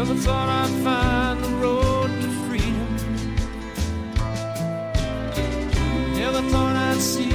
Never thought I'd find the road to freedom. Never thought I'd see